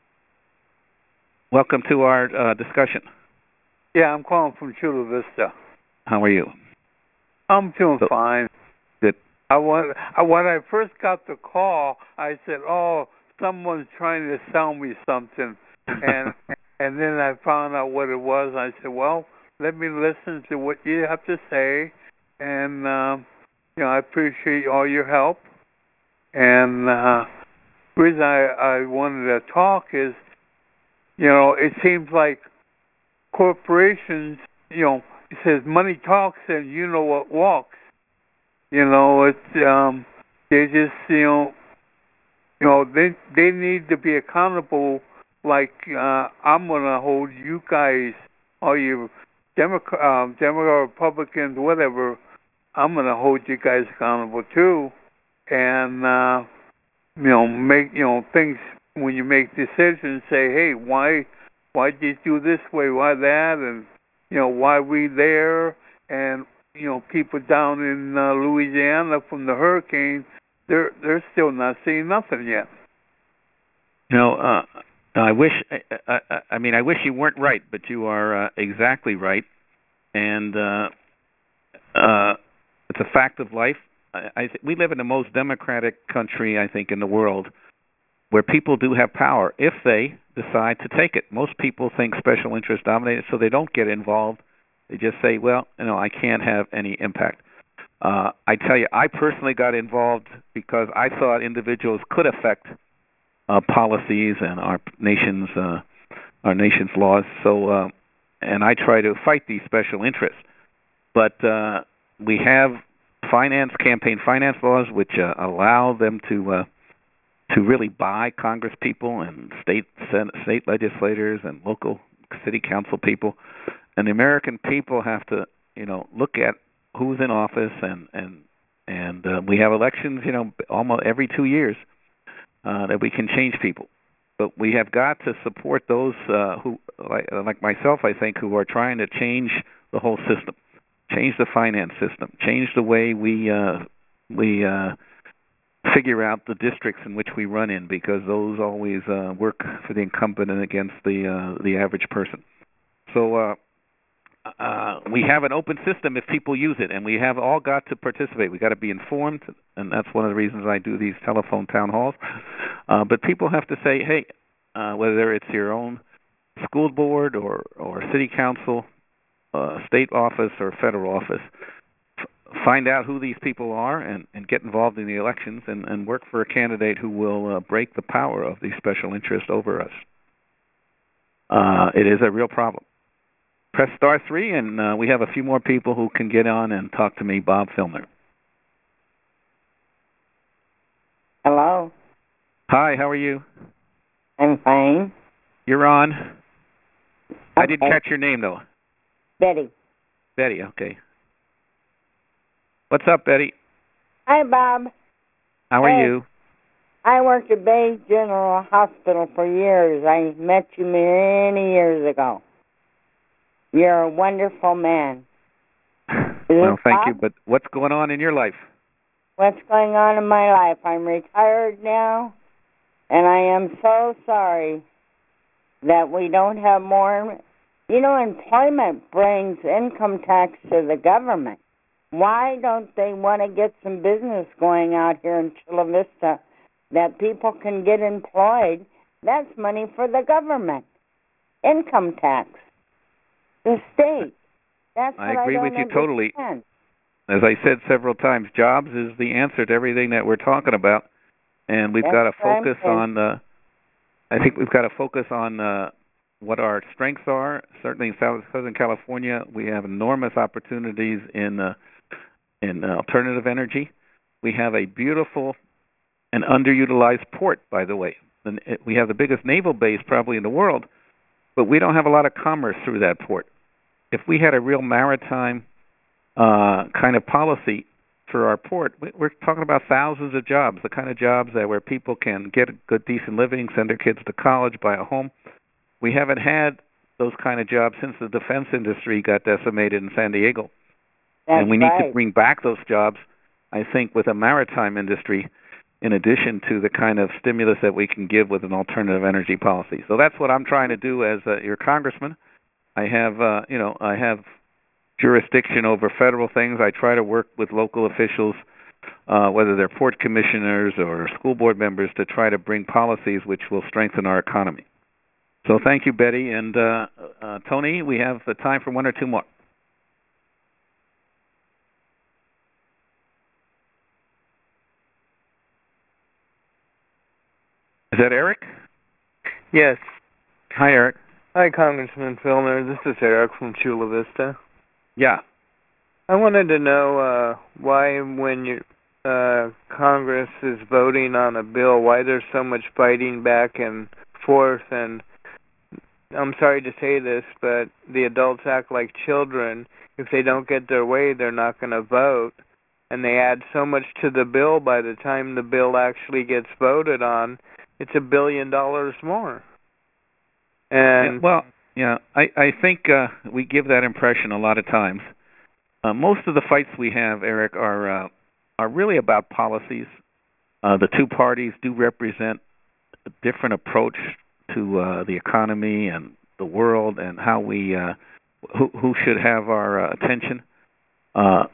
Welcome to our uh, discussion. Yeah, I'm calling from Chula Vista. How are you? I'm doing so, fine. Good. I want, I, when I first got the call, I said, oh, someone's trying to sell me something. And and then I found out what it was. I said, well, let me listen to what you have to say. And, uh, you know, I appreciate all your help. And uh, the reason I, I wanted to talk is, you know, it seems like corporations, you know, it says money talks and you know what walks. You know, it's, um, they just, you know, you know, they they need to be accountable. Like uh, I'm gonna hold you guys, all you Democrat, um, Democrat, Republicans, whatever. I'm gonna hold you guys accountable too, and uh, you know, make you know things when you make decisions. Say, hey, why, why did you do this way? Why that? And you know, why we there? And you know, people down in uh, Louisiana from the hurricane. They're they're still not seeing nothing yet. You know, uh, I wish. I, I, I mean, I wish you weren't right, but you are uh, exactly right, and uh, uh, it's a fact of life. I, I th- we live in the most democratic country, I think, in the world, where people do have power if they decide to take it. Most people think special interests dominate it, so they don't get involved. They just say, "Well, you know, I can't have any impact." Uh, I tell you, I personally got involved because I thought individuals could affect uh, policies and our nation's uh, our nation's laws. So, uh, and I try to fight these special interests. But uh, we have finance, campaign finance laws, which uh, allow them to uh, to really buy Congress people and state Senate, state legislators and local city council people. And the American people have to, you know, look at who's in office, and and and uh, we have elections, you know, almost every two years uh, that we can change people. But we have got to support those uh, who, like, like myself, I think, who are trying to change the whole system, change the finance system, change the way we uh, we uh, figure out the districts in which we run in, because those always uh, work for the incumbent and against the uh, the average person. So. Uh, Uh, we have an open system if people use it, and we have all got to participate. We've got to be informed, and that's one of the reasons I do these telephone town halls. Uh, but people have to say, hey, uh, whether it's your own school board or, or city council, uh, state office or federal office, f- find out who these people are and, and get involved in the elections and, and work for a candidate who will uh, break the power of these special interests over us. Uh, it is a real problem. Press star three, and uh, we have a few more people who can get on and talk to me, Bob Filner. Hello. Hi, how are you? I'm fine. You're on. Okay. I didn't catch your name, though. Betty. Betty, okay. What's up, Betty? Hi, Bob. How are hey, you? I worked at Bay General Hospital for years. I met you many years ago. You're a wonderful man. Well, thank Bob? you. But what's going on in your life? What's going on in my life? I'm retired now, and I am so sorry that we don't have more. You know, employment brings income tax to the government. Why don't they want to get some business going out here in Chula Vista that people can get employed? That's money for the government. Income tax. The state. That's I what agree I don't with you understand. totally. As I said several times, jobs is the answer to everything that we're talking about, and we've That's got to what I'm focus saying. on the. I think we've got to focus on uh, what our strengths are. Certainly in South, Southern California, we have enormous opportunities in uh, in uh, alternative energy. We have a beautiful and underutilized port, by the way. And it, we have the biggest naval base probably in the world, but we don't have a lot of commerce through that port. If we had a real maritime uh, kind of policy for our port, we're talking about thousands of jobs, the kind of jobs that where people can get a good, decent living, send their kids to college, buy a home. We haven't had those kind of jobs since the defense industry got decimated in San Diego. That's and we need right. to bring back those jobs, I think, with a maritime industry, in addition to the kind of stimulus that we can give with an alternative energy policy. So that's what I'm trying to do as uh, your congressman. I have, uh, you know, I have jurisdiction over federal things. I try to work with local officials, uh, whether they're port commissioners or school board members, to try to bring policies which will strengthen our economy. So thank you, Betty. And uh, uh, Tony, we have the time for one or two more. Is that Eric? Yes. Hi, Eric. Hi, Congressman Filner. This is Eric from Chula Vista. Yeah. I wanted to know uh, why, when you, uh, Congress is voting on a bill, why there's so much fighting back and forth. And I'm sorry to say this, but the adults act like children. If they don't get their way, they're not going to vote. And they add so much to the bill. By the time the bill actually gets voted on, it's a billion dollars more. And yeah, well, yeah, I I think uh, we give that impression a lot of times. Uh, most of the fights we have, Eric, are uh, are really about policies. Uh, the two parties do represent a different approach to uh, the economy and the world, and how we uh, who who should have our uh, attention. Uh,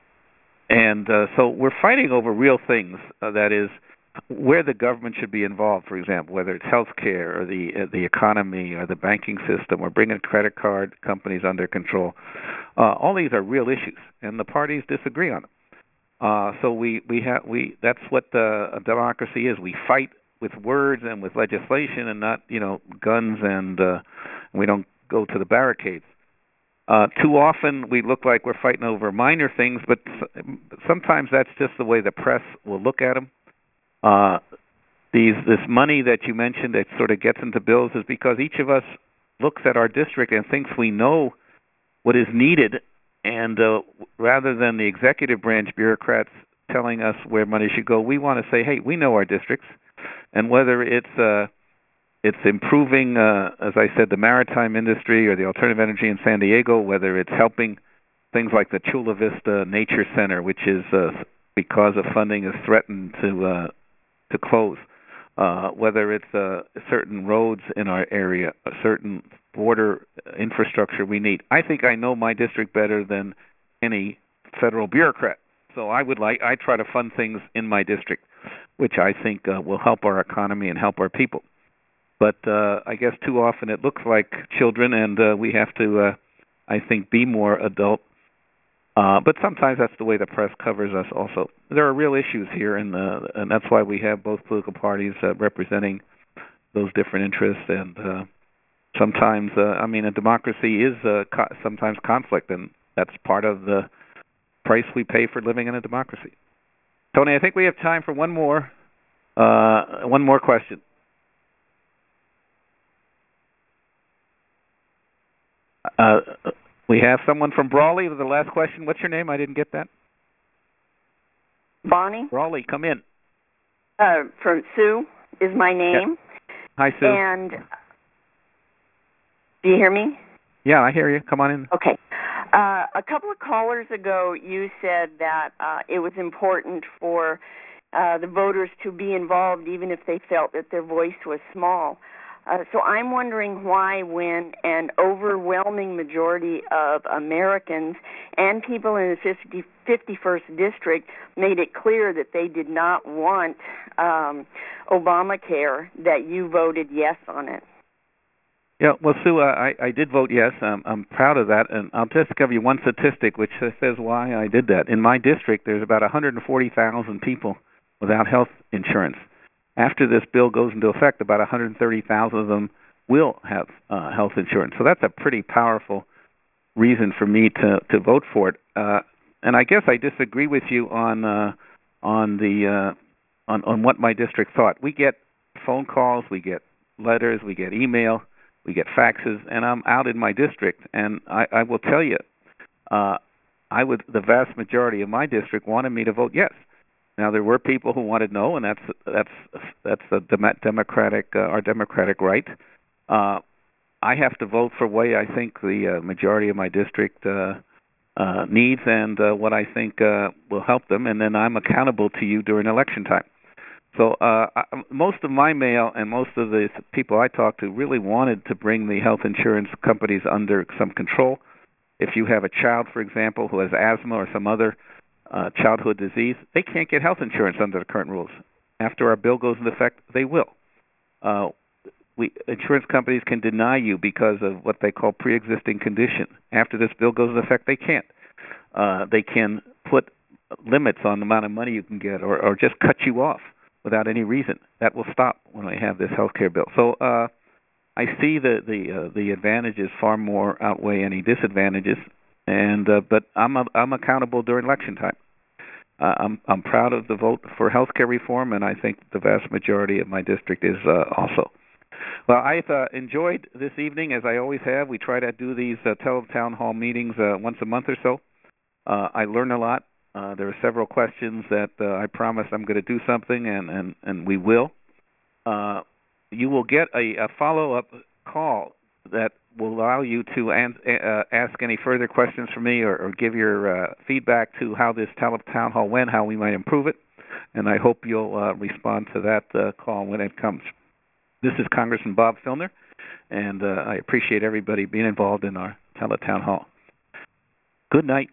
and uh, so we're fighting over real things. Uh, that is, where the government should be involved, for example, whether it's health care or the uh, the economy or the banking system or bringing credit card companies under control. Uh, all these are real issues, and the parties disagree on them. Uh, so we we have we that's what the, a democracy is. We fight with words and with legislation, and not you know guns, and uh, we don't go to the barricades. Uh, too often we look like we're fighting over minor things, but sometimes that's just the way the press will look at them. Uh, these this money that you mentioned that sort of gets into bills is because each of us looks at our district and thinks we know what is needed, and uh, rather than the executive branch bureaucrats telling us where money should go, we want to say, hey, we know our districts, and whether it's uh, it's improving, uh, as I said, the maritime industry or the alternative energy in San Diego, whether it's helping things like the Chula Vista Nature Center, which is uh, because of funding is threatened to uh, to close, uh, whether it's uh, certain roads in our area, a certain border infrastructure we need. I think I know my district better than any federal bureaucrat. So I would like I try to fund things in my district, which I think uh, will help our economy and help our people. But uh, I guess too often it looks like children, and uh, we have to, uh, I think, be more adult. Uh, but sometimes that's the way the press covers us also. There are real issues here, and, uh, and that's why we have both political parties uh, representing those different interests. And uh, sometimes, uh, I mean, a democracy is uh, co- sometimes conflict, and that's part of the price we pay for living in a democracy. Tony, I think we have time for one more, uh, one more question. Uh, we have someone from Brawley with the last question. What's your name? I didn't get that. Bonnie. Brawley, come in. Uh, from Sue is my name. Yeah. Hi, Sue. And do you hear me? Yeah, I hear you. Come on in. Okay. Uh, a couple of callers ago, you said that uh, it was important for uh, the voters to be involved, even if they felt that their voice was small. Uh, so I'm wondering why, when an overwhelming majority of Americans and people in the fifty, fifty-first district made it clear that they did not want um, Obamacare, that you voted yes on it. Yeah, well, Sue, uh, I, I did vote yes. Um, I'm proud of that, and I'll just give you one statistic which says why I did that. In my district, there's about one hundred forty thousand people without health insurance. after this bill goes into effect, about one hundred thirty thousand of them will have uh, health insurance. So that's a pretty powerful reason for me to, to vote for it. Uh, and I guess I disagree with you on uh, on the uh, on on what my district thought. We get phone calls, we get letters, we get email, we get faxes, and I'm out in my district, and I, I will tell you, uh, I would the vast majority of my district wanted me to vote yes. Now there were people who wanted no, and that's that's that's the democratic uh, our democratic right. Uh, I have to vote for what I think the uh, majority of my district uh, uh, needs and uh, what I think uh, will help them, and then I'm accountable to you during election time. So uh, I, most of my mail and most of the people I talked to really wanted to bring the health insurance companies under some control. If you have a child, for example, who has asthma or some other uh, childhood disease, they can't get health insurance under the current rules. After our bill goes into effect, they will. Uh, we insurance companies can deny you because of what they call pre-existing condition. After this bill goes into effect, they can't. Uh, they can put limits on the amount of money you can get, or, or just cut you off without any reason. That will stop when I have this health care bill. So uh, I see the the uh, the advantages far more outweigh any disadvantages, and uh, but I'm a, I'm accountable during election time. Uh, I'm I'm proud of the vote for health care reform, and I think the vast majority of my district is uh, also. Well, I've uh, enjoyed this evening, as I always have. We try to do these uh, tele-town hall meetings uh, once a month or so. Uh, I learn a lot. Uh, there are several questions that uh, I promise I'm going to do something, and, and, and we will. Uh, you will get a, a follow-up call that will allow you to an, uh, ask any further questions from me, or, or give your uh, feedback to how this tele-town hall went, how we might improve it, and I hope you'll uh, respond to that uh, call when it comes. This is Congressman Bob Filner, and uh, I appreciate everybody being involved in our tele-town hall. Good night.